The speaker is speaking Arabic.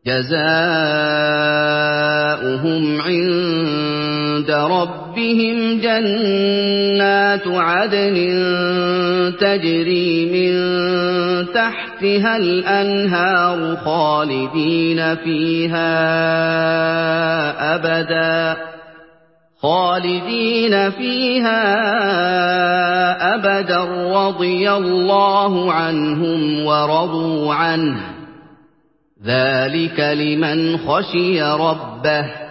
جَزَاؤُهُمْ عِندَ رَبِّهِمْ جَنَّاتُ عَدْنٍ تَجْرِي مِن تَحْتِهَا الْأَنْهَارُ خَالِدِينَ فِيهَا أَبَدًا رَّضِيَ اللَّهُ عَنْهُمْ وَرَضُوا عَنْهُ ۚ ذَٰلِكَ لِمَنْ خَشِيَ رَبَّهُ